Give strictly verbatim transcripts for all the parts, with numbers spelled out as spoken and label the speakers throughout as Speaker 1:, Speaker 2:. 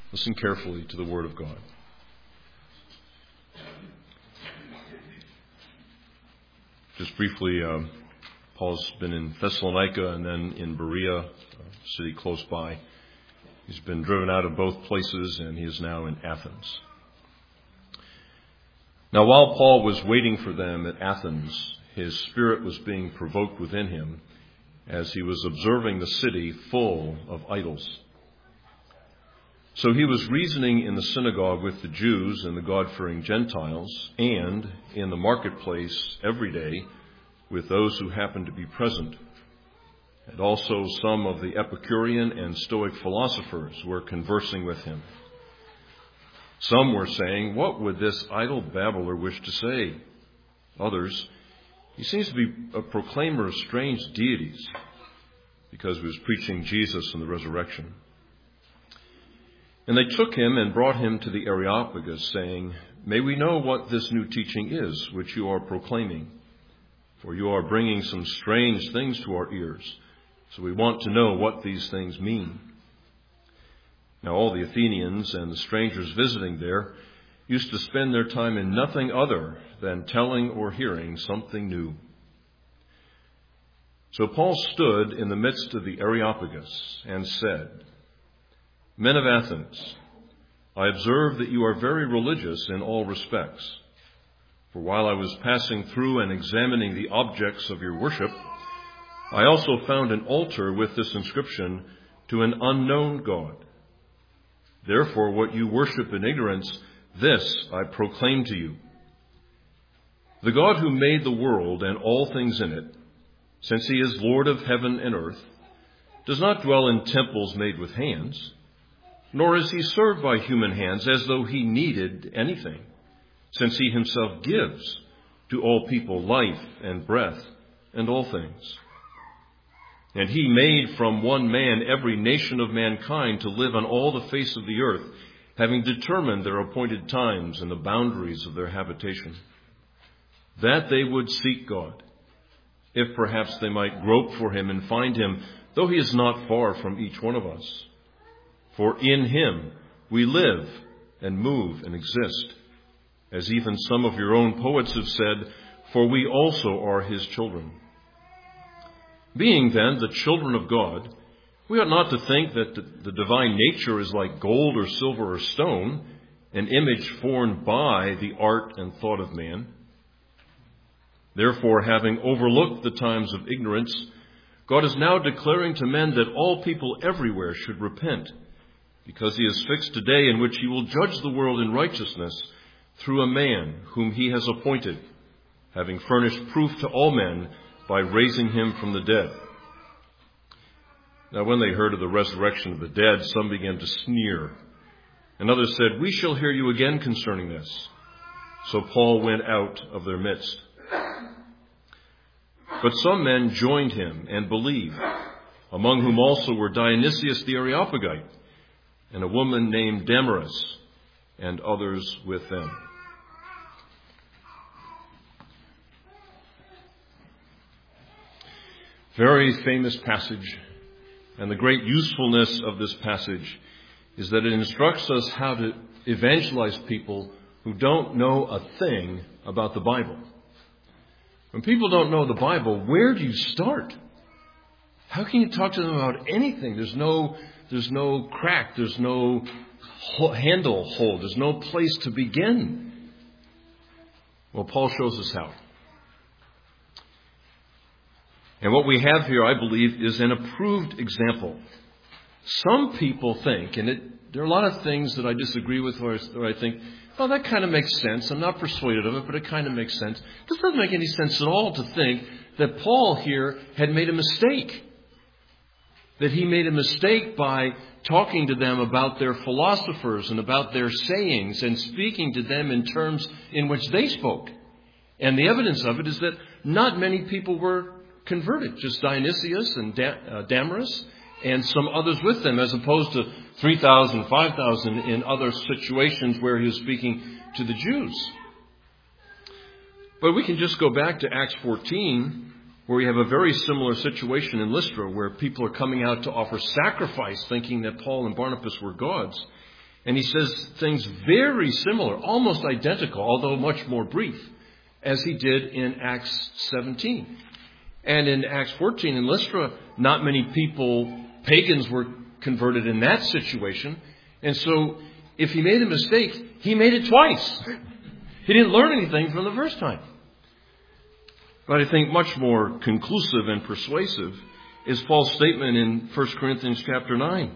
Speaker 1: Listen carefully to the Word of God. Just briefly, uh, Paul's been in Thessalonica and then in Berea, a city close by. He's been driven out of both places, and he is now in Athens. Now, while Paul was waiting for them at Athens, his spirit was being provoked within him as he was observing the city full of idols. So he was reasoning in the synagogue with the Jews and the God-fearing Gentiles, and in the marketplace every day with those who happened to be present. And also some of the Epicurean and Stoic philosophers were conversing with him. Some were saying, "What would this idle babbler wish to say?" Others, "He seems to be a proclaimer of strange deities," because he was preaching Jesus and the resurrection. And they took him and brought him to the Areopagus, saying, "May we know what this new teaching is, which you are proclaiming? For you are bringing some strange things to our ears, so we want to know what these things mean." Now all the Athenians and the strangers visiting there used to spend their time in nothing other than telling or hearing something new. So Paul stood in the midst of the Areopagus and said, "Men of Athens, I observe that you are very religious in all respects. For while I was passing through and examining the objects of your worship, I also found an altar with this inscription, 'To an unknown God.' Therefore, what you worship in ignorance, this I proclaim to you. The God who made the world and all things in it, since he is Lord of heaven and earth, does not dwell in temples made with hands, nor is he served by human hands as though he needed anything, since he himself gives to all people life and breath and all things. And he made from one man every nation of mankind to live on all the face of the earth, having determined their appointed times and the boundaries of their habitation, that they would seek God, if perhaps they might grope for him and find him, though he is not far from each one of us. For in him we live and move and exist, as even some of your own poets have said, for we also are his children. Being then the children of God, we ought not to think that the, the divine nature is like gold or silver or stone, an image formed by the art and thought of man. Therefore, having overlooked the times of ignorance, God is now declaring to men that all people everywhere should repent, because he has fixed a day in which he will judge the world in righteousness through a man whom he has appointed, having furnished proof to all men by raising him from the dead." Now when they heard of the resurrection of the dead, some began to sneer, and others said, "We shall hear you again concerning this." So Paul went out of their midst. But some men joined him and believed, among whom also were Dionysius the Areopagite, and a woman named Damaris, and others with them. Very famous passage, and the great usefulness of this passage is that it instructs us how to evangelize people who don't know a thing about the Bible. When people don't know the Bible, where do you start? How can you talk to them about anything? There's no There's no crack. There's no handle hold. There's no place to begin. Well, Paul shows us how. And what we have here, I believe, is an approved example. Some people think, and it, there are a lot of things that I disagree with where I, where I think, oh, that kind of makes sense. I'm not persuaded of it, but it kind of makes sense. This doesn't make any sense at all to think that Paul here had made a mistake. That he made a mistake by talking to them about their philosophers and about their sayings and speaking to them in terms in which they spoke. And the evidence of it is that not many people were converted, just Dionysius and Damaris and some others with them, as opposed to three thousand, five thousand in other situations where he was speaking to the Jews. But we can just go back to Acts fourteen, where we have a very similar situation in Lystra, where people are coming out to offer sacrifice, thinking that Paul and Barnabas were gods. And he says things very similar, almost identical, although much more brief, as he did in Acts seventeen. And in Acts fourteen in Lystra, not many people, pagans, were converted in that situation. And so if he made a mistake, he made it twice. He didn't learn anything from the first time. But I think much more conclusive and persuasive is Paul's statement in First Corinthians chapter nine.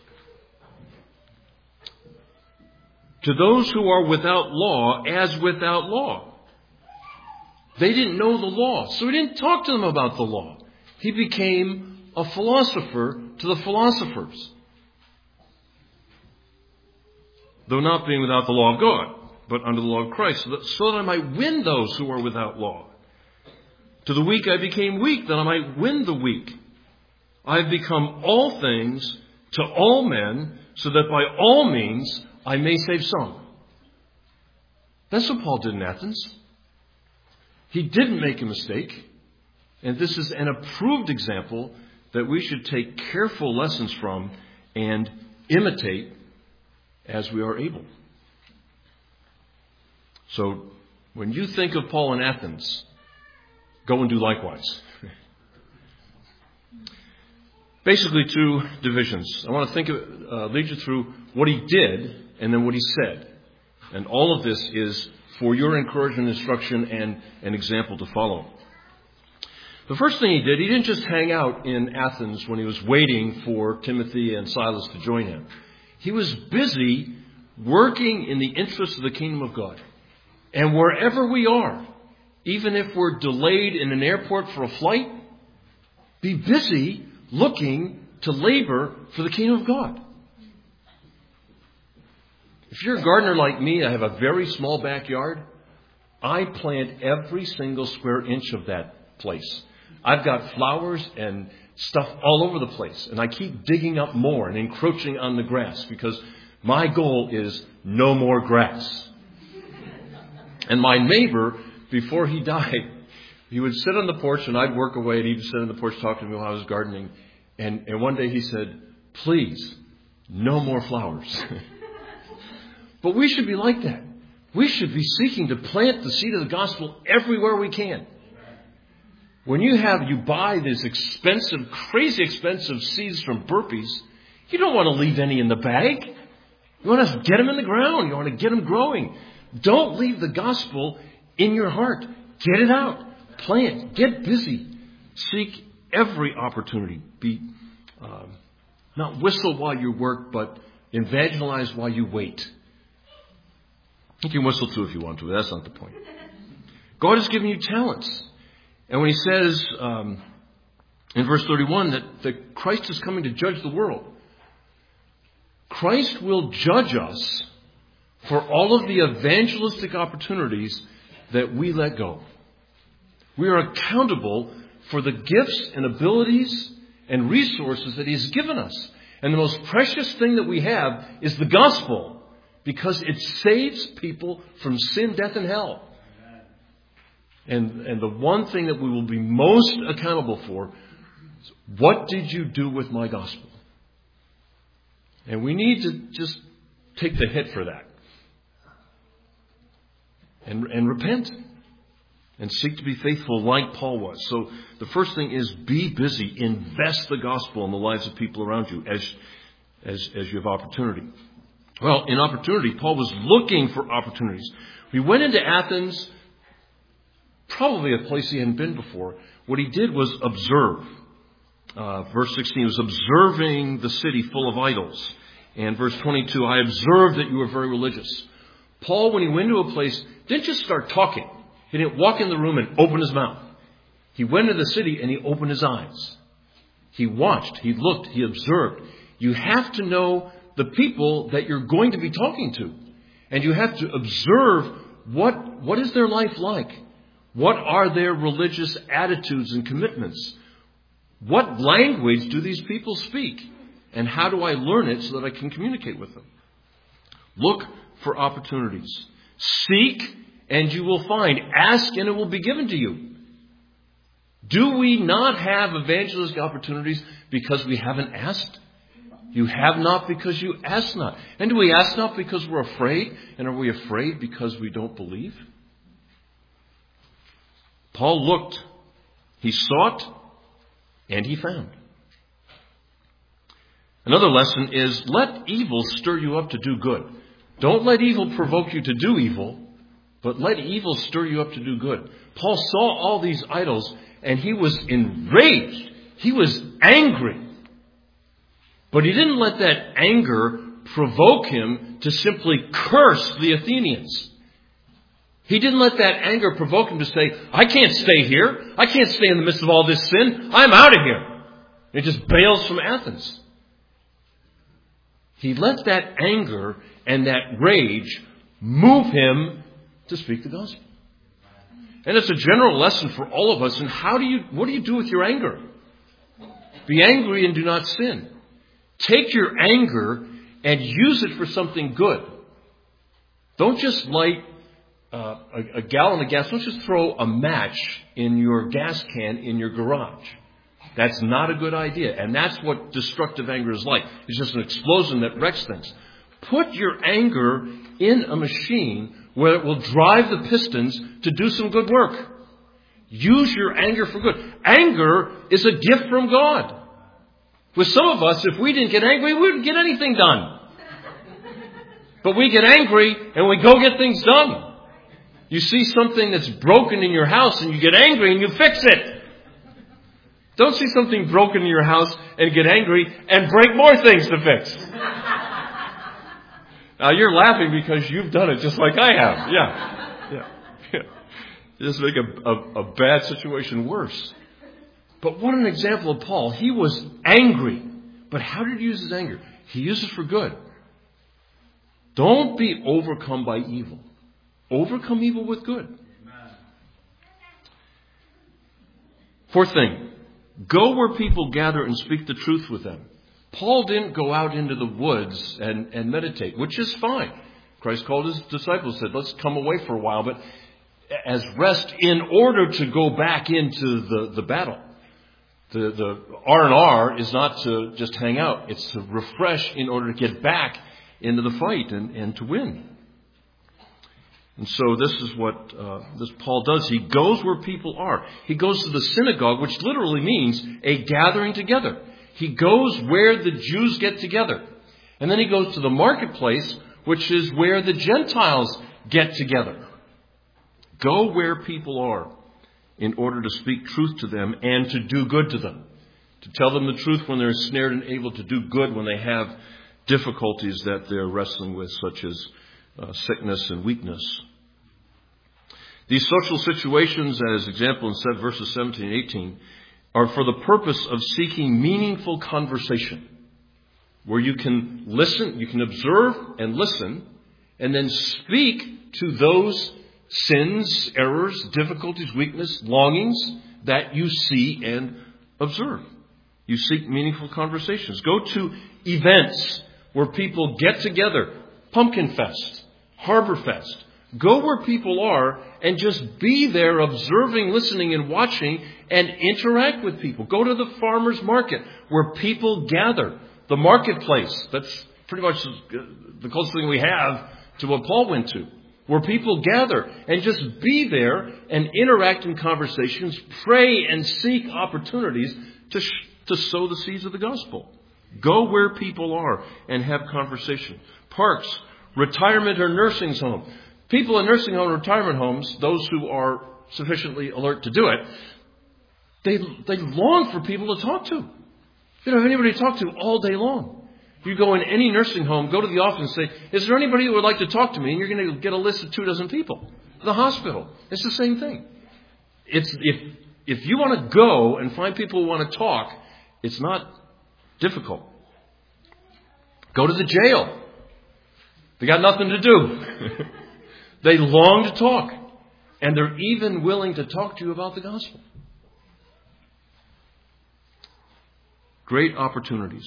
Speaker 1: To those who are without law, as without law. They didn't know the law, so he didn't talk to them about the law. He became a philosopher to the philosophers. Though not being without the law of God, but under the law of Christ, so that, so that I might win those who are without law. To the weak I became weak, that I might win the weak. I have become all things to all men, so that by all means I may save some. That's what Paul did in Athens. He didn't make a mistake. And this is an approved example that we should take careful lessons from and imitate as we are able. So when you think of Paul in Athens, go and do likewise. Basically two divisions. I want to think of, uh, lead you through what he did and then what he said. And all of this is for your encouragement, instruction, and an example to follow. The first thing he did, he didn't just hang out in Athens when he was waiting for Timothy and Silas to join him. He was busy working in the interest of the kingdom of God. And wherever we are, even if we're delayed in an airport for a flight, be busy looking to labor for the kingdom of God. If you're a gardener like me, I have a very small backyard. I plant every single square inch of that place. I've got flowers and stuff all over the place. And I keep digging up more and encroaching on the grass because my goal is no more grass. And my neighbor, before he died, he would sit on the porch and I'd work away and he'd sit on the porch talking to me while I was gardening. And, and one day he said, please, no more flowers. But we should be like that. We should be seeking to plant the seed of the gospel everywhere we can. When you have, you buy these expensive, crazy expensive seeds from Burpees, you don't want to leave any in the bag. You want to get them in the ground. You want to get them growing. Don't leave the gospel in your heart. Get it out. Plant. Get busy. Seek every opportunity. Be um, not whistle while you work, but evangelize while you wait. You can whistle too if you want to, but that's not the point. God has given you talents. And when he says um, in verse thirty-one that, that Christ is coming to judge the world, Christ will judge us for all of the evangelistic opportunities that we let go. We are accountable for the gifts and abilities and resources that he has given us. And the most precious thing that we have is the gospel, because it saves people from sin, death, and hell. And, and the one thing that we will be most accountable for is, what did you do with my gospel? And we need to just take the hit for that. And, and repent. And seek to be faithful like Paul was. So the first thing is, be busy. Invest the gospel in the lives of people around you as, as, as you have opportunity. Well, in opportunity, Paul was looking for opportunities. He went into Athens, probably a place he hadn't been before. What he did was observe. Uh, verse sixteen, he was observing the city full of idols. And verse twenty-two, I observed that you were very religious. Paul, when he went to a place, didn't just start talking. He didn't walk in the room and open his mouth. He went into the city and he opened his eyes. He watched, he looked, he observed. You have to know the people that you're going to be talking to. And you have to observe what, what is their life like? What are their religious attitudes and commitments? What language do these people speak? And how do I learn it so that I can communicate with them? Look for opportunities. Seek and you will find. Ask and it will be given to you. Do we not have evangelistic opportunities because we haven't asked? You have not because you ask not. And do we ask not because we're afraid? And are we afraid because we don't believe? Paul looked, he sought, and he found. Another lesson is let evil stir you up to do good. Don't let evil provoke you to do evil, but let evil stir you up to do good. Paul saw all these idols and he was enraged. He was angry. But he didn't let that anger provoke him to simply curse the Athenians. He didn't let that anger provoke him to say, I can't stay here. I can't stay in the midst of all this sin. I'm out of here. He just bails from Athens. He let that anger and that rage move him to speak the gospel. And it's a general lesson for all of us. And how do you, what do you do with your anger? Be angry and do not sin. Take your anger and use it for something good. Don't just light uh, a, a gallon of gas. Don't just throw a match in your gas can in your garage. That's not a good idea. And that's what destructive anger is like. It's just an explosion that wrecks things. Put your anger in a machine where it will drive the pistons to do some good work. Use your anger for good. Anger is a gift from God. With some of us, if we didn't get angry, we wouldn't get anything done. But we get angry and we go get things done. You see something that's broken in your house and you get angry and you fix it. Don't see something broken in your house and get angry and break more things to fix. Now you're laughing because you've done it just like I have. Yeah. Yeah. yeah. Just make a, a, a bad situation worse. But what an example of Paul. He was angry. But how did he use his anger? He used it for good. Don't be overcome by evil. Overcome evil with good. Fourth thing. Go where people gather and speak the truth with them. Paul didn't go out into the woods and, and meditate, which is fine. Christ called his disciples, said, let's come away for a while, but as rest in order to go back into the, the battle. The, the R and R is not to just hang out. It's to refresh in order to get back into the fight and, and to win. And so this is what uh, this Paul does. He goes where people are. He goes to the synagogue, which literally means a gathering together. He goes where the Jews get together. And then he goes to the marketplace, which is where the Gentiles get together. Go where people are in order to speak truth to them and to do good to them. To tell them the truth when they're snared and able to do good when they have difficulties that they're wrestling with, such as uh, sickness and weakness. These social situations, as example in verses seventeen and eighteen, are for the purpose of seeking meaningful conversation, where you can listen, you can observe and listen, and then speak to those sins, errors, difficulties, weakness, longings that you see and observe. You seek meaningful conversations. Go to events where people get together. Pumpkin Fest, Harbor Fest. Go where people are and just be there observing, listening, and watching and interact with people. Go to the farmer's market where people gather. The marketplace. That's pretty much the closest thing we have to what Paul went to. Where people gather and just be there and interact in conversations, pray and seek opportunities to, sh- to sow the seeds of the gospel. Go where people are and have conversation. Parks, retirement or nursing home. People in nursing home and retirement homes, those who are sufficiently alert to do it, they, they long for people to talk to. You don't have anybody to talk to all day long. You go in any nursing home, go to the office and say, is there anybody who would like to talk to me? And you're going to get a list of two dozen people. The hospital. It's the same thing. It's if if you want to go and find people who want to talk, it's not difficult. Go to the jail. They got nothing to do. They long to talk. And they're even willing to talk to you about the gospel. Great opportunities.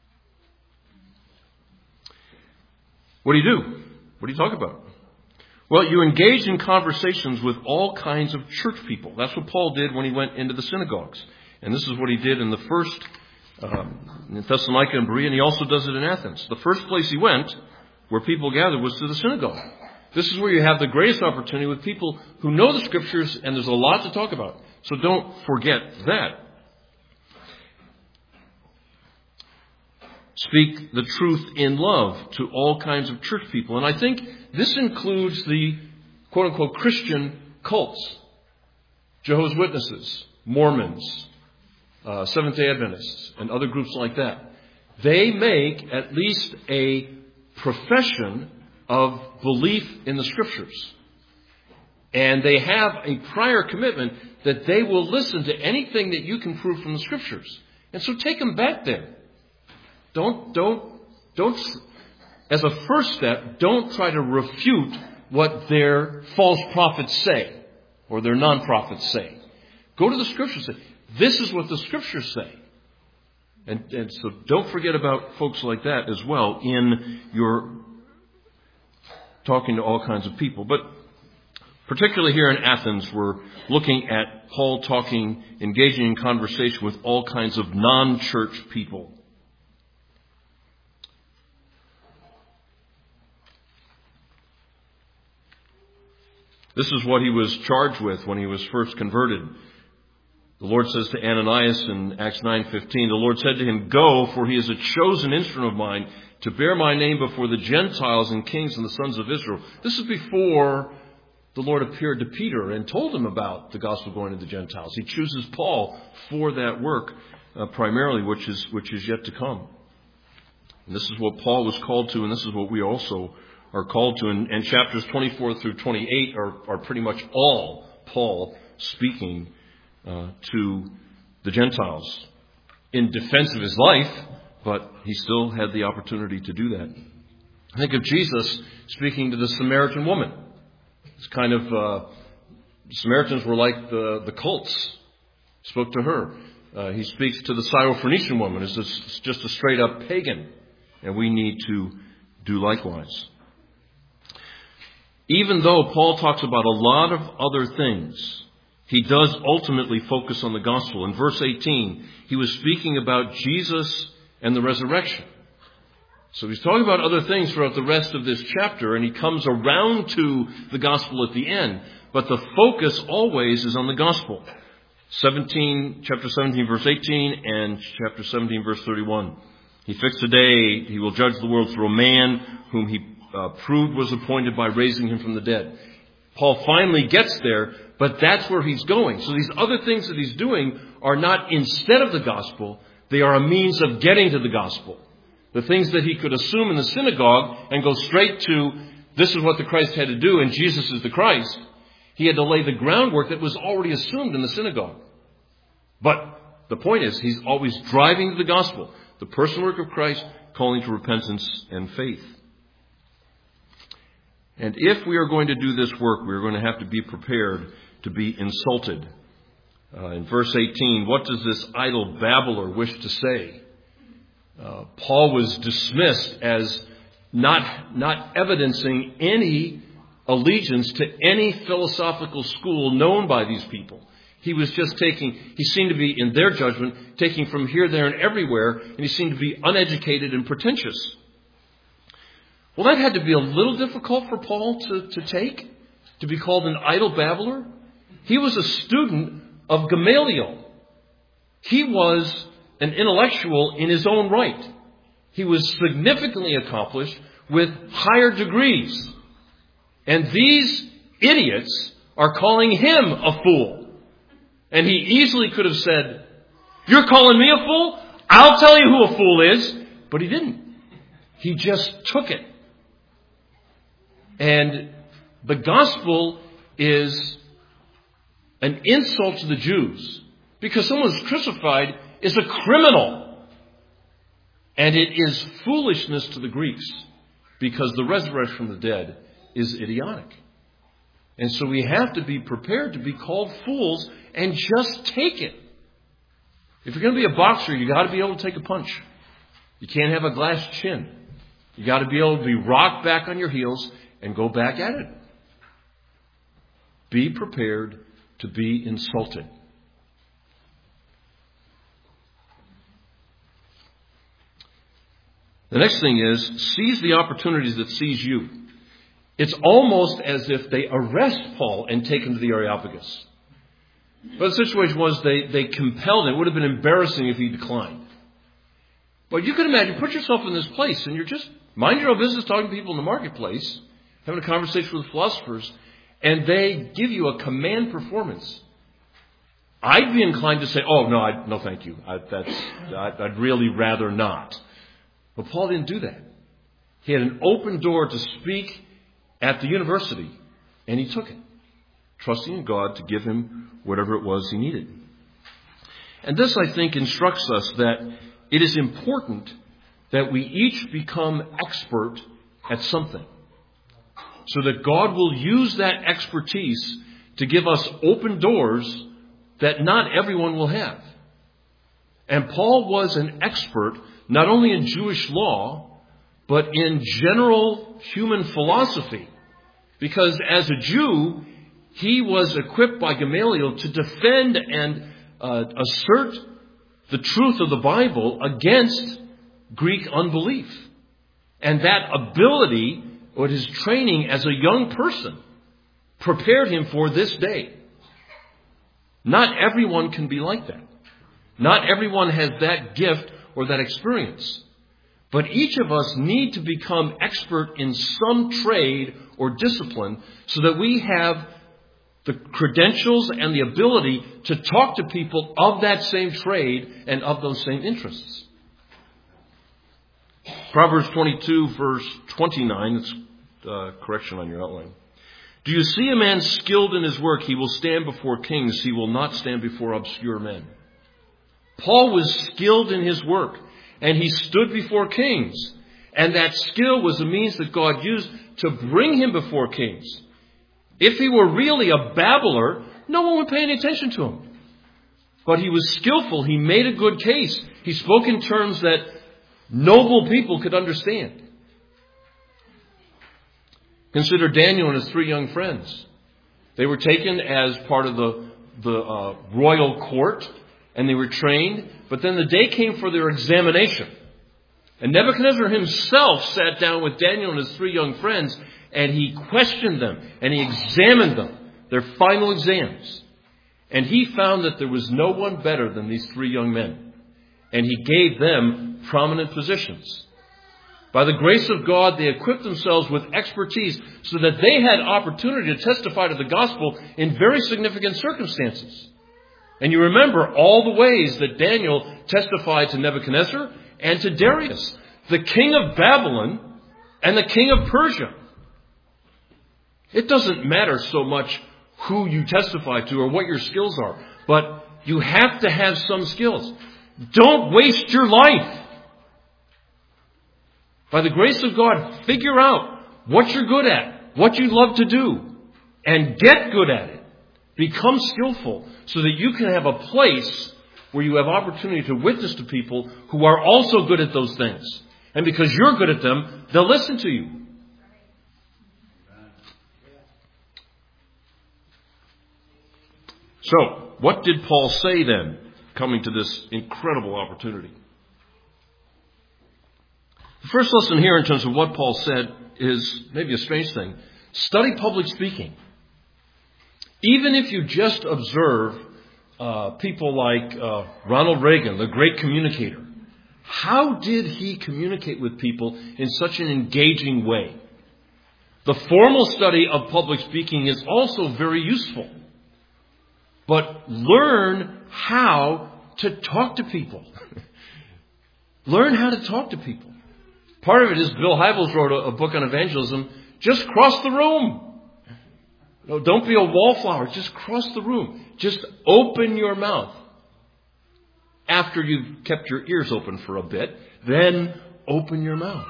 Speaker 1: What do you do? What do you talk about? Well, you engage in conversations with all kinds of church people. That's what Paul did when he went into the synagogues. And this is what he did in the first um, in Thessalonica and Berea, and he also does it in Athens. The first place he went, where people gathered, was to the synagogue. This is where you have the greatest opportunity with people who know the Scriptures, and there's a lot to talk about. So don't forget that. Speak the truth in love to all kinds of church people. And I think this includes the quote-unquote Christian cults. Jehovah's Witnesses, Mormons, uh, Seventh-day Adventists, and other groups like that. They make at least a profession of belief in the Scriptures. And they have a prior commitment that they will listen to anything that you can prove from the Scriptures. And so take them back there. Don't, don't, don't, as a first step, don't try to refute what their false prophets say or their non-prophets say. Go to the Scriptures and say, this is what the Scriptures say. And, and so don't forget about folks like that as well in your talking to all kinds of people. But particularly here in Athens, we're looking at Paul talking, engaging in conversation with all kinds of non-church people. This is what he was charged with when he was first converted. The Lord says to Ananias in Acts nine fifteen, the Lord said to him, "Go, for he is a chosen instrument of mine to bear my name before the Gentiles and kings and the sons of Israel." This is before the Lord appeared to Peter and told him about the gospel going to the Gentiles. He chooses Paul for that work uh, primarily, which is which is yet to come. And this is what Paul was called to, and this is what we also are called to. And, and chapters twenty-four through twenty-eight are, are pretty much all Paul speaking uh, to the Gentiles in defense of his life, but he still had the opportunity to do that. Think of Jesus speaking to the Samaritan woman. It's kind of, uh, Samaritans were like the, the cults. Spoke to her. Uh, he speaks to the Syrophoenician woman. It's just, it's just a straight up pagan. And we need to do likewise. Even though Paul talks about a lot of other things, he does ultimately focus on the gospel. In verse eighteen, he was speaking about Jesus and the resurrection. So he's talking about other things throughout the rest of this chapter, and he comes around to the gospel at the end. But the focus always is on the gospel. seventeen, chapter seventeen, verse eighteen, and chapter seventeen, verse thirty-one. He fixed a day, he will judge the world through a man whom he uh, proved was appointed by raising him from the dead. Paul finally gets there, but that's where he's going. So these other things that he's doing are not instead of the gospel, they are a means of getting to the gospel. The things that he could assume in the synagogue and go straight to, this is what the Christ had to do and Jesus is the Christ. He had to lay the groundwork that was already assumed in the synagogue. But the point is, he's always driving to the gospel. The personal work of Christ, calling to repentance and faith. And if we are going to do this work, we are going to have to be prepared to be insulted. Uh, in verse eighteen, what does this idle babbler wish to say? Uh, Paul was dismissed as not, not evidencing any allegiance to any philosophical school known by these people. He was just taking, he seemed to be, in their judgment, taking from here, there, and everywhere, and he seemed to be uneducated and pretentious. Well, that had to be a little difficult for Paul to, to take, to be called an idle babbler. He was a student of Gamaliel. He was an intellectual in his own right. He was significantly accomplished with higher degrees. And these idiots are calling him a fool. And he easily could have said, "You're calling me a fool? I'll tell you who a fool is." But he didn't. He just took it. And the gospel is an insult to the Jews. Because someone who's crucified is a criminal. And it is foolishness to the Greeks. Because the resurrection from the dead is idiotic. And so we have to be prepared to be called fools and just take it. If you're going to be a boxer, you got to be able to take a punch. You can't have a glass chin. You got to be able to be rocked back on your heels and go back at it. Be prepared to be insulted. The next thing is, seize the opportunities that seize you. It's almost as if they arrest Paul and take him to the Areopagus. But the situation was they, they compelled him. It would have been embarrassing if he declined. But you can imagine, put yourself in this place and you're just mind your own business talking to people in the marketplace, having a conversation with philosophers, and they give you a command performance. I'd be inclined to say, oh, no, I, no, thank you. I, that's, I, I'd really rather not. But Paul didn't do that. He had an open door to speak at the university, and he took it, trusting in God to give him whatever it was he needed. And this, I think, instructs us that it is important that we each become expert at something, so that God will use that expertise to give us open doors that not everyone will have. And Paul was an expert not only in Jewish law, but in general human philosophy. Because as a Jew, he was equipped by Gamaliel to defend and uh, assert the truth of the Bible against Greek unbelief. And that ability, or his training as a young person, prepared him for this day. Not everyone can be like that. Not everyone has that gift or that experience. But each of us need to become expert in some trade or discipline so that we have the credentials and the ability to talk to people of that same trade and of those same interests. Proverbs twenty-two, verse twenty-nine, that's uh, correction on your outline. Do you see a man skilled in his work? He will stand before kings. He will not stand before obscure men. Paul was skilled in his work, and he stood before kings. And that skill was a means that God used to bring him before kings. If he were really a babbler, no one would pay any attention to him. But he was skillful. He made a good case. He spoke in terms that noble people could understand. Consider Daniel and his three young friends. They were taken as part of the, the uh, royal court, and they were trained. But then the day came for their examination. And Nebuchadnezzar himself sat down with Daniel and his three young friends, and he questioned them, and he examined them, their final exams. And he found that there was no one better than these three young men. And he gave them prominent positions. By the grace of God, they equipped themselves with expertise so that they had opportunity to testify to the gospel in very significant circumstances. And you remember all the ways that Daniel testified to Nebuchadnezzar and to Darius, the king of Babylon and the king of Persia. It doesn't matter so much who you testify to or what your skills are, but you have to have some skills. Don't waste your life. By the grace of God, figure out what you're good at, what you love to do, and get good at it. Become skillful so that you can have a place where you have opportunity to witness to people who are also good at those things. And because you're good at them, they'll listen to you. So, what did Paul say then, coming to this incredible opportunity? The first lesson here in terms of what Paul said is maybe a strange thing. Study public speaking. Even if you just observe uh, people like uh, Ronald Reagan, the great communicator, how did he communicate with people in such an engaging way? The formal study of public speaking is also very useful. But learn how to talk to people. Learn how to talk to people. Part of it is Bill Hybels wrote a, a book on evangelism. Just cross the room. No, don't be a wallflower. Just cross the room. Just open your mouth. After you've kept your ears open for a bit, then open your mouth.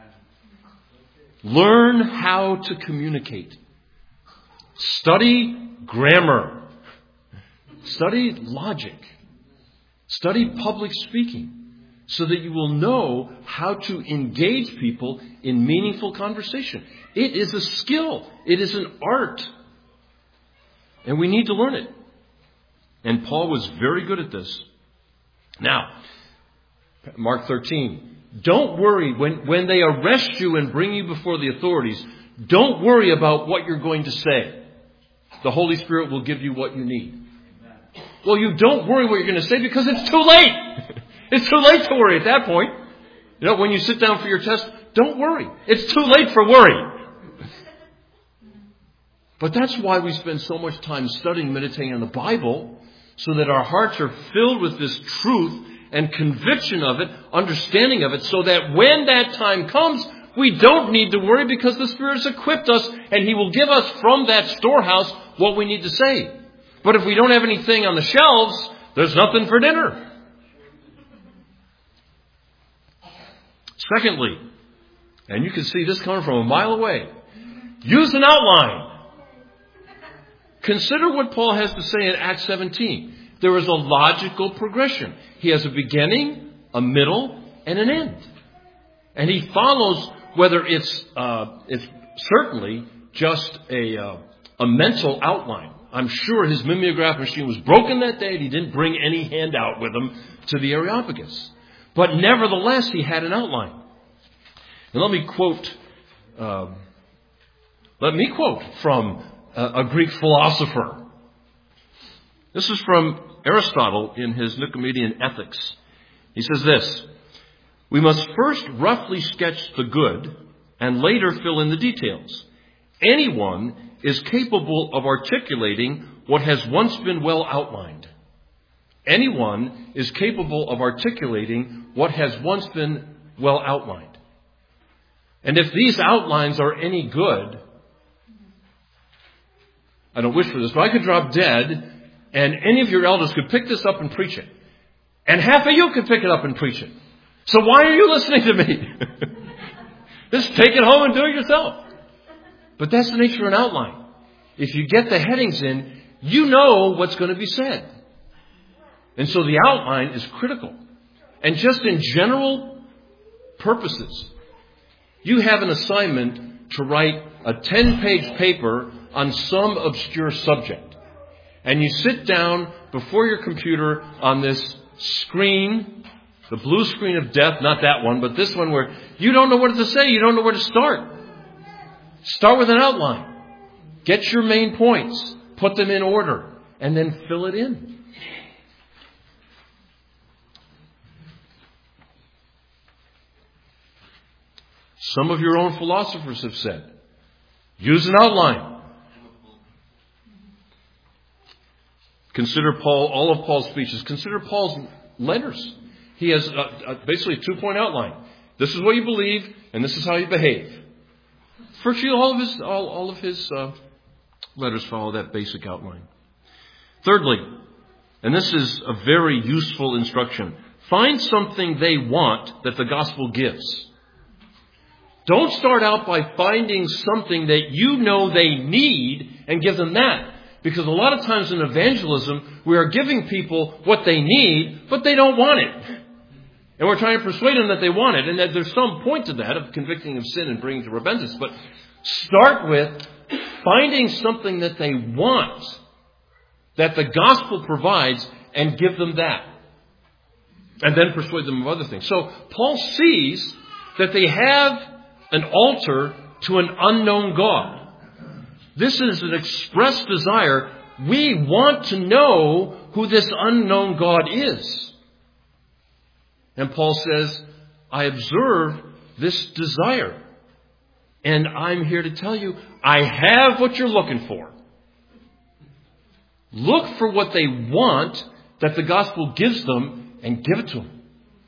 Speaker 1: Learn how to communicate. Study grammar. Study logic. Study public speaking so that you will know how to engage people in meaningful conversation. It is a skill. It is an art. And we need to learn it. And Paul was very good at this. Now, Mark thirteen. don't worry. When, when they arrest you and bring you before the authorities, don't worry about what you're going to say. The Holy Spirit will give you what you need. Well, you don't worry what you're going to say because it's too late. It's too late to worry at that point. You know, when you sit down for your test, don't worry. It's too late for worry. But that's why we spend so much time studying, meditating on the Bible, so that our hearts are filled with this truth and conviction of it, understanding of it, so that when that time comes, we don't need to worry because the Spirit has equipped us and He will give us from that storehouse what we need to say. But if we don't have anything on the shelves, there's nothing for dinner. Secondly, and you can see this coming from a mile away, use an outline. Consider what Paul has to say in Acts seventeen. There is a logical progression. He has a beginning, a middle, and an end. And he follows whether it's uh, it's certainly just a uh, a mental outline. I'm sure his mimeograph machine was broken that day and he didn't bring any handout with him to the Areopagus. But nevertheless, he had an outline. And let me quote, uh, let me quote from a, a Greek philosopher. This is from Aristotle in his Nicomachean Ethics. He says this: we must first roughly sketch the good and later fill in the details. Anyone is capable of articulating what has once been well outlined. Anyone is capable of articulating what has once been well outlined. And if these outlines are any good, I don't wish for this, but I could drop dead and any of your elders could pick this up and preach it. And half of you could pick it up and preach it. So why are you listening to me? Just take it home and do it yourself. But that's the nature of an outline. If you get the headings in, you know what's going to be said. And so the outline is critical. And just in general purposes, you have an assignment to write a ten-page paper on some obscure subject. And you sit down before your computer on this screen, the blue screen of death, not that one, but this one where you don't know what to say, you don't know where to start. Start with an outline. Get your main points, put them in order, and then fill it in. Some of your own philosophers have said, use an outline. Consider Paul, all of Paul's speeches. Consider Paul's letters. He has a, a, basically a two-point outline. This is what you believe, and this is how you behave. Virtually all of his all, all of his uh, letters follow that basic outline. Thirdly, and this is a very useful instruction, find something they want that the gospel gives. Don't start out by finding something that you know they need and give them that. Because a lot of times in evangelism, we are giving people what they need, but they don't want it. And we're trying to persuade them that they want it. And that there's some point to that of convicting of sin and bringing to repentance. But start with finding something that they want, that the gospel provides, and give them that. And then persuade them of other things. So Paul sees that they have an altar to an unknown God. This is an express desire. We want to know who this unknown God is. And Paul says, I observe this desire. And I'm here to tell you, I have what you're looking for. Look for what they want that the gospel gives them and give it to them.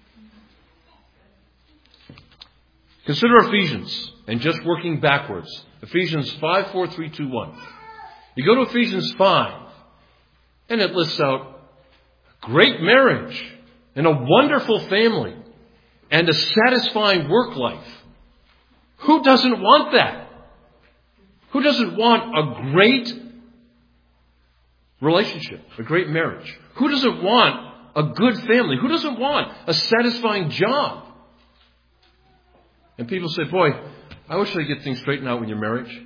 Speaker 1: Consider Ephesians, and just working backwards. Ephesians five, four, three, two, one. You go to Ephesians five, and it lists out great marriage, and a wonderful family, and a satisfying work life. Who doesn't want that? Who doesn't want a great relationship, a great marriage? Who doesn't want a good family? Who doesn't want a satisfying job? And people say, boy, I wish I could get things straightened out with your marriage.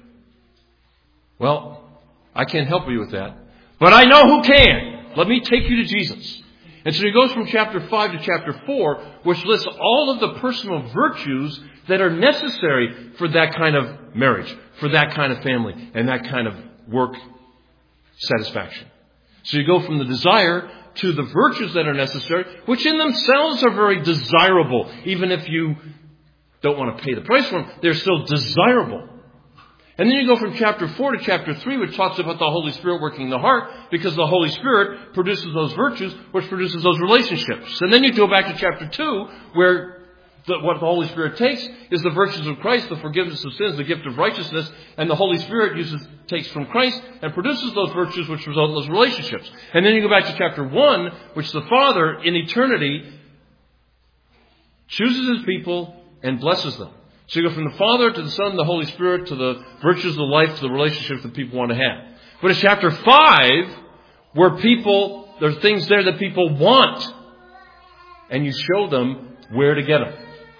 Speaker 1: Well, I can't help you with that. But I know who can. Let me take you to Jesus. And so he goes from chapter five to chapter four, which lists all of the personal virtues that are necessary for that kind of marriage, for that kind of family, and that kind of work satisfaction. So you go from the desire to the virtues that are necessary, which in themselves are very desirable. Even if you don't want to pay the price for them, they're still desirable. And then you go from chapter four to chapter three, which talks about the Holy Spirit working in the heart, because the Holy Spirit produces those virtues, which produces those relationships. And then you go back to chapter two, where the, what the Holy Spirit takes is the virtues of Christ, the forgiveness of sins, the gift of righteousness, and the Holy Spirit uses takes from Christ and produces those virtues which result in those relationships. And then you go back to chapter one, which the Father in eternity chooses His people and blesses them. So you go from the Father to the Son, the Holy Spirit, to the virtues of life, to the relationships that people want to have. But it's chapter five where people, there's things there that people want. And you show them where to get them.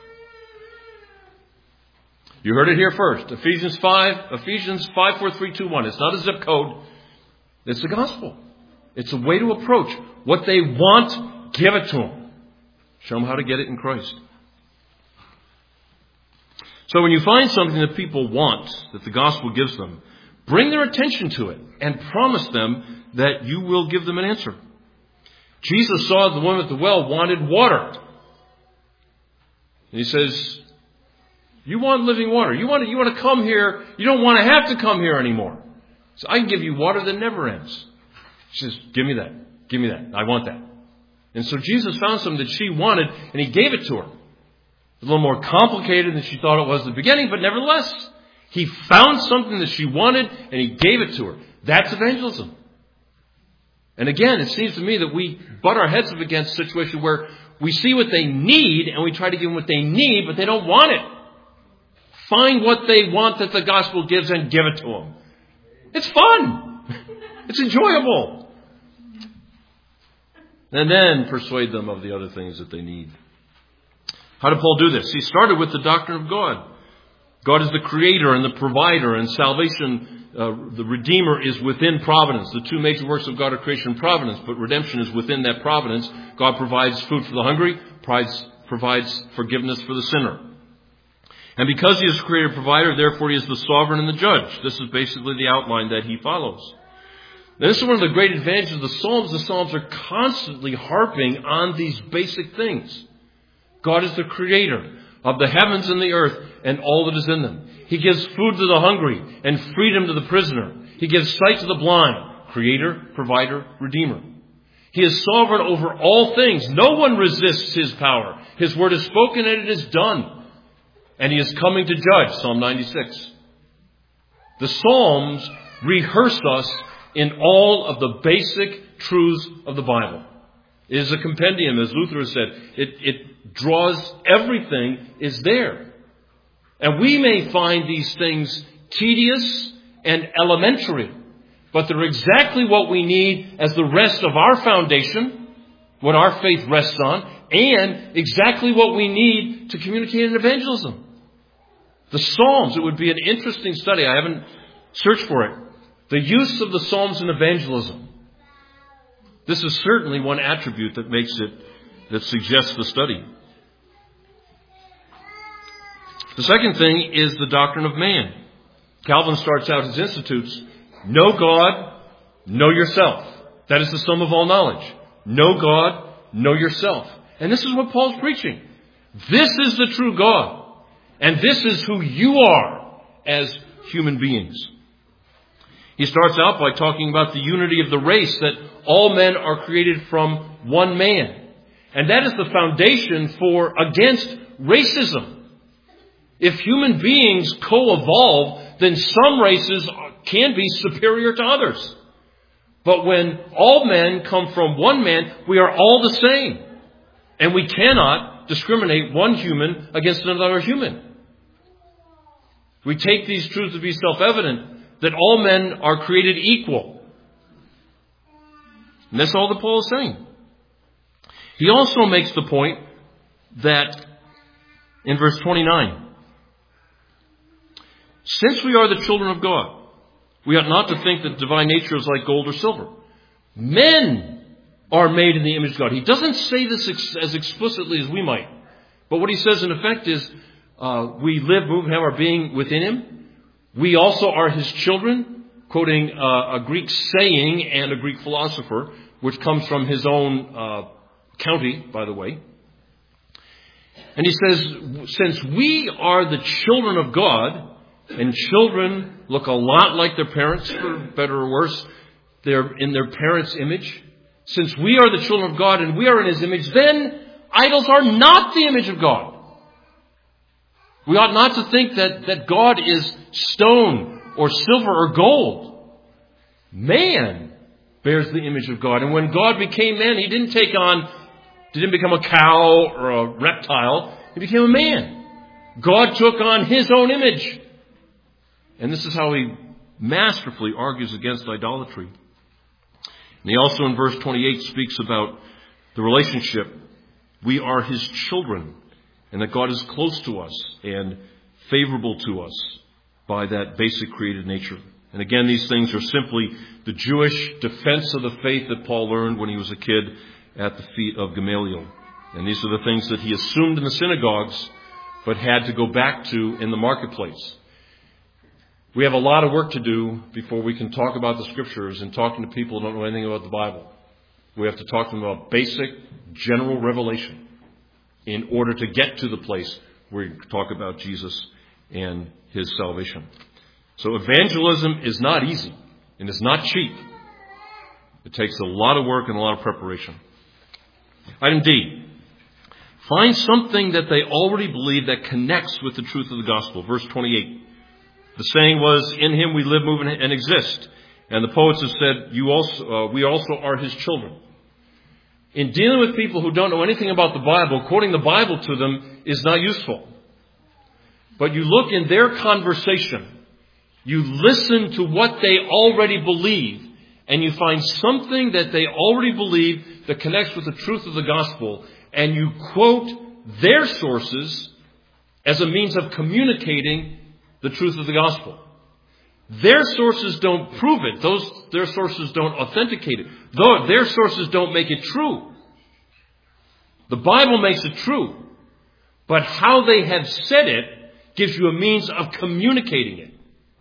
Speaker 1: You heard it here first. Ephesians five, Ephesians five, four, three, two, one. It's not a zip code. It's the gospel. It's a way to approach what they want. Give it to them. Show them how to get it in Christ. So when you find something that people want, that the gospel gives them, bring their attention to it and promise them that you will give them an answer. Jesus saw the woman at the well wanted water. And He says, you want living water. You want to, you want to come here. You don't want to have to come here anymore. So I can give you water that never ends. She says, give me that. Give me that. I want that. And so Jesus found something that she wanted and He gave it to her. A little more complicated than she thought it was at the beginning, but nevertheless, He found something that she wanted and He gave it to her. That's evangelism. And again, it seems to me that we butt our heads up against a situation where we see what they need and we try to give them what they need, but they don't want it. Find what they want that the gospel gives and give it to them. It's fun. It's enjoyable. And then persuade them of the other things that they need. How did Paul do this? He started with the doctrine of God. God is the creator and the provider, and salvation, uh, the Redeemer, is within providence. The two major works of God are creation and providence, but redemption is within that providence. God provides food for the hungry, provides, provides forgiveness for the sinner. And because He is the creator and provider, therefore He is the sovereign and the judge. This is basically the outline that he follows. Now, this is one of the great advantages of the Psalms. The Psalms are constantly harping on these basic things. God is the creator of the heavens and the earth and all that is in them. He gives food to the hungry and freedom to the prisoner. He gives sight to the blind. Creator, provider, redeemer. He is sovereign over all things. No one resists His power. His word is spoken and it is done. And He is coming to judge. Psalm ninety-six. The Psalms rehearse us in all of the basic truths of the Bible. It is a compendium, as Luther has said. It, it draws everything is there. And we may find these things tedious and elementary, but they're exactly what we need as the rest of our foundation, what our faith rests on, and exactly what we need to communicate in evangelism. The Psalms, it would be an interesting study. I haven't searched for it. The use of the Psalms in evangelism. This is certainly one attribute that makes it, that suggests the study. The second thing is the doctrine of man. Calvin starts out his Institutes, know God, know yourself. That is the sum of all knowledge. Know God, know yourself. And this is what Paul's preaching. This is the true God. And this is who you are as human beings. He starts out by talking about the unity of the race, that all men are created from one man. And that is the foundation for against racism. If human beings co-evolve, then some races can be superior to others. But when all men come from one man, we are all the same. And we cannot discriminate one human against another human. We take these truths to be self-evident, that all men are created equal. And that's all that Paul is saying. He also makes the point that in verse twenty-nine, since we are the children of God, we ought not to think that divine nature is like gold or silver. Men
Speaker 2: are made in the image of God. He doesn't say this ex- as explicitly as we might. But what he says in effect is, uh, we live, move, and have our being within him. We also are his children, quoting uh, a Greek saying and a Greek philosopher, which comes from his own uh, county, by the way. And he says, since we are the children of God, and children look a lot like their parents, for better or worse, they're in their parents' image. Since we are the children of God and we are in his image, then idols are not the image of God. We ought not to think that, that God is stone or silver or gold. Man bears the image of God. And when God became man, he didn't take on, didn't become a cow or a reptile. He became a man. God took on his own image. And this is how he masterfully argues against idolatry. And he also in verse twenty-eight speaks about the relationship. We are his children, and that God is close to us and favorable to us by that basic created nature. And again, these things are simply the Jewish defense of the faith that Paul learned when he was a kid at the feet of Gamaliel. And these are the things that he assumed in the synagogues, but had to go back to in the marketplace. We have a lot of work to do before we can talk about the Scriptures and talking to people who don't know anything about the Bible. We have to talk to them about basic, general revelation in order to get to the place where we talk about Jesus and his salvation. So evangelism is not easy, and it's not cheap. It takes a lot of work and a lot of preparation. Item D. Find something that they already believe that connects with the truth of the gospel. Verse twenty-eight. The saying was, in him we live, move, and exist. And the poets have said, "You also, uh, we also are his children." In dealing with people who don't know anything about the Bible, quoting the Bible to them is not useful. But you look in their conversation, you listen to what they already believe, and you find something that they already believe that connects with the truth of the gospel, and you quote their sources as a means of communicating the truth of the gospel. Their sources don't prove it. Those, their sources don't authenticate it. Though their sources don't make it true. The Bible makes it true. But how they have said it gives you a means of communicating it.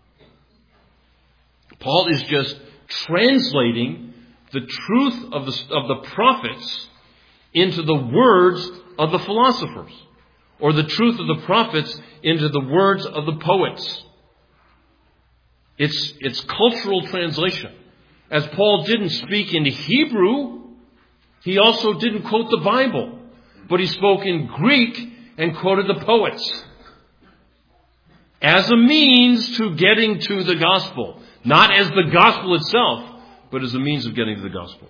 Speaker 2: Paul is just translating the truth of the, of the prophets into the words of the philosophers, or the truth of the prophets into the words of the poets. It's, it's cultural translation. As Paul didn't speak in Hebrew, he also didn't quote the Bible, but he spoke in Greek and quoted the poets as a means to getting to the gospel. Not as the gospel itself, but as a means of getting to the gospel.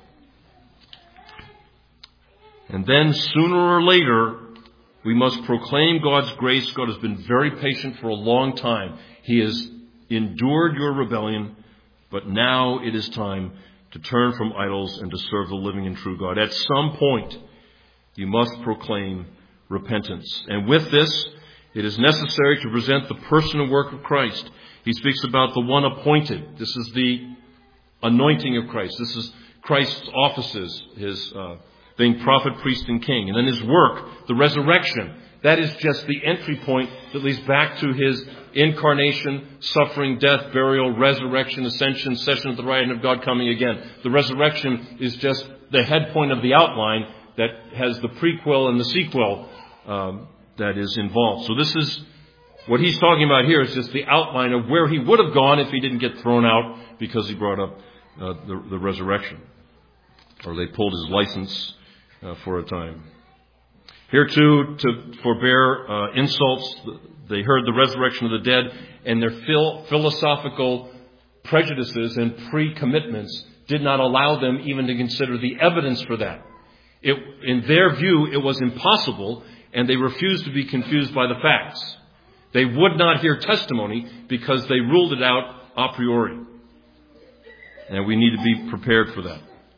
Speaker 2: And then sooner or later, we must proclaim God's grace. God has been very patient for a long time. He has endured your rebellion, but now it is time to turn from idols and to serve the living and true God. At some point, you must proclaim repentance. And with this, it is necessary to present the person and work of Christ. He speaks about the one appointed. This is the anointing of Christ. This is Christ's offices, his uh, being prophet, priest, and king. And then his work, the resurrection. That is just the entry point that leads back to his incarnation, suffering, death, burial, resurrection, ascension, session at the right hand of God, coming again. The resurrection is just the head point of the outline that has the prequel and the sequel um, that is involved. So this is what he's talking about here is just the outline of where he would have gone if he didn't get thrown out because he brought up uh, the, the resurrection. Or they pulled his license uh, for a time. Here too, to forbear uh, insults, they heard the resurrection of the dead, and their phil- philosophical prejudices and pre-commitments did not allow them even to consider the evidence for that. It, in their view, it was impossible, and they refused to be confused by the facts. They would not hear testimony because they ruled it out a priori. And we need to be prepared for that.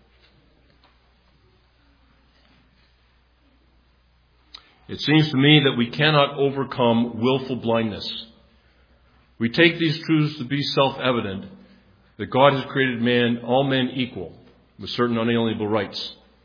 Speaker 2: It seems to me that we cannot overcome willful blindness. We take these truths to be self-evident, that God has created man, all men equal, with certain unalienable rights.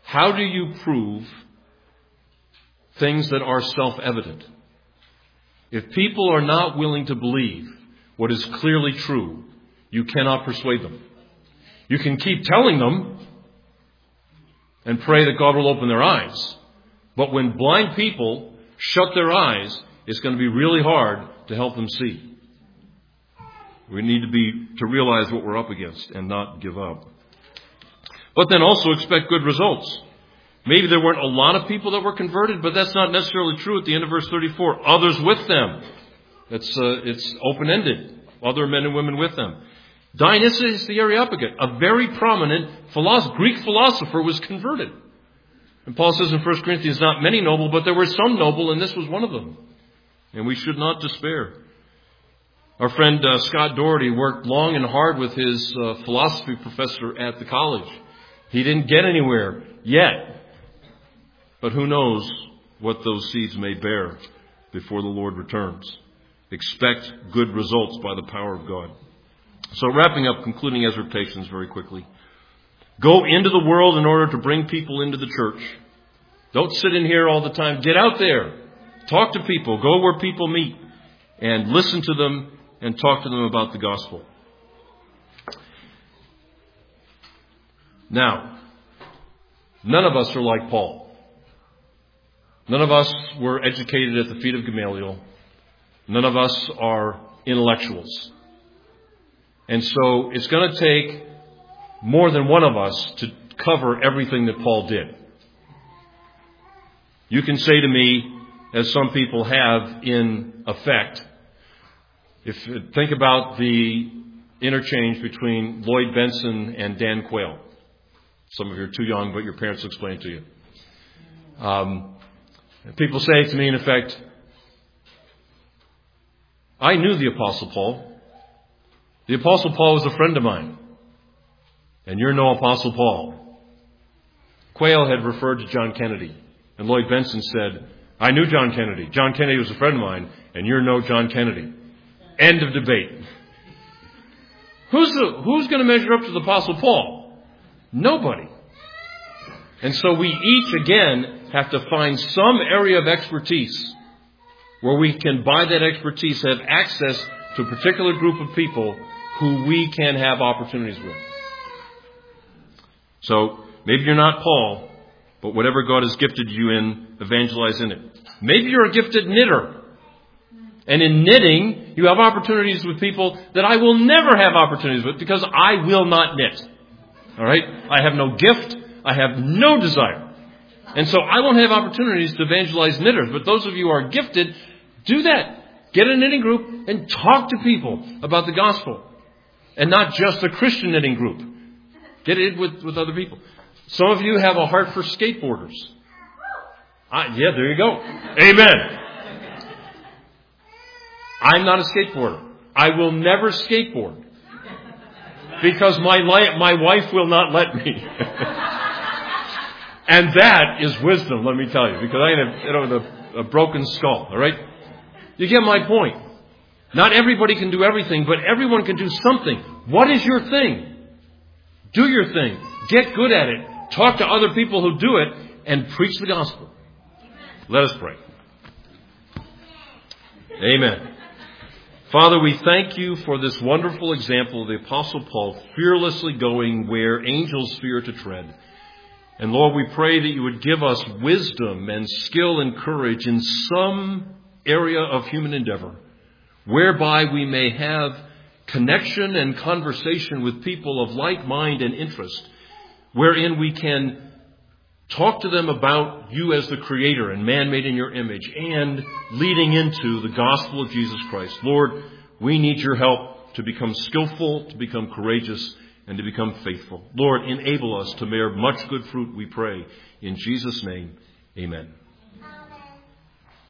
Speaker 2: How do you prove things that are self-evident? If people are not willing to believe what is clearly true, you cannot persuade them. You can keep telling them and pray that God will open their eyes. But when blind people shut their eyes, it's going to be really hard to help them see. We need to be to realize what we're up against and not give up. But then also expect good results. Maybe there weren't a lot of people that were converted, but that's not necessarily true at the end of verse thirty-four. Others with them. That's, uh, it's open-ended. Other men and women with them. Dionysius the Areopagite, a very prominent philosopher, Greek philosopher, was converted. And Paul says in First Corinthians, not many noble, but there were some noble, and this was one of them. And we should not despair. Our friend uh, Scott Doherty worked long and hard with his uh, philosophy professor at the college. He didn't get anywhere yet. But who knows what those seeds may bear before the Lord returns. Expect good results by the power of God. So wrapping up, concluding exhortations very quickly. Go into the world in order to bring people into the church. Don't sit in here all the time. Get out there. Talk to people. Go where people meet. And listen to them and talk to them about the gospel. Now, none of us are like Paul. None of us were educated at the feet of Gamaliel. None of us are intellectuals. And so it's going to take more than one of us to cover everything that Paul did. You can say to me, as some people have in effect, if think about the interchange between Lloyd Benson and Dan Quayle. Some of you are too young, but your parents will explain it to you. Um, people say to me, in effect, I knew the Apostle Paul. The Apostle Paul was a friend of mine. And you're no Apostle Paul. Quayle had referred to John Kennedy. And Lloyd Benson said, I knew John Kennedy. John Kennedy was a friend of mine. And you're no John Kennedy. End of debate. Who's, the, who's going to measure up to the Apostle Paul? Nobody. And so we each, again, have to find some area of expertise where we can, by that expertise, have access to a particular group of people who we can have opportunities with. So, maybe you're not Paul, but whatever God has gifted you in, evangelize in it. Maybe you're a gifted knitter. And in knitting, you have opportunities with people that I will never have opportunities with because I will not knit. All right? I have no gift. I have no desire. And so I won't have opportunities to evangelize knitters. But those of you who are gifted, do that. Get a knitting group and talk to people about the gospel. And not just a Christian knitting group. Get it with, with other people. Some of you have a heart for skateboarders. Ah, yeah, there you go. Amen. I'm not a skateboarder. I will never skateboard. Because my li- my wife will not let me. And that is wisdom, let me tell you. Because I have you know, a, a broken skull, all right? You get my point. Not everybody can do everything, but everyone can do something. What is your thing? Do your thing. Get good at it. Talk to other people who do it and preach the gospel. Let us pray. Amen. Father, we thank you for this wonderful example of the Apostle Paul fearlessly going where angels fear to tread. And Lord, we pray that you would give us wisdom and skill and courage in some area of human endeavor, whereby we may have connection and conversation with people of like mind and interest, wherein we can talk to them about you as the Creator and man made in your image and leading into the gospel of Jesus Christ. Lord, we need your help to become skillful, to become courageous, and to become faithful. Lord, enable us to bear much good fruit, we pray. In Jesus' name, amen.